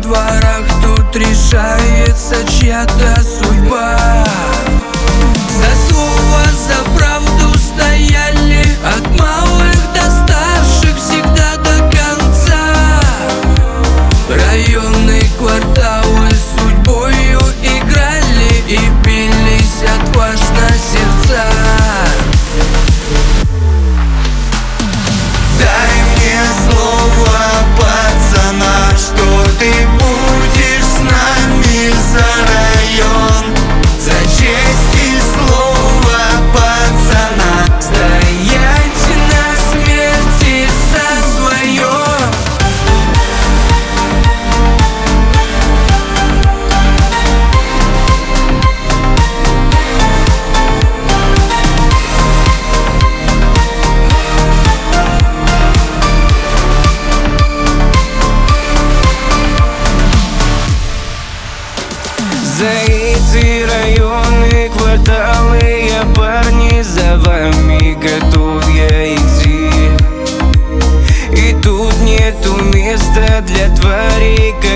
дворах тут решается чья-то судьба. За слово, за правду стояли от малых до старших всегда до конца. Районные кварталы судьбою играли и бились отважно сердца. Дай мне слово, пацана, что ты будешь с нами за район. За честь и слово, пацана, стоять на смерти за свое. За эти районы, кварталы, я, парни, за вами готов я идти. И тут нету места для тварей.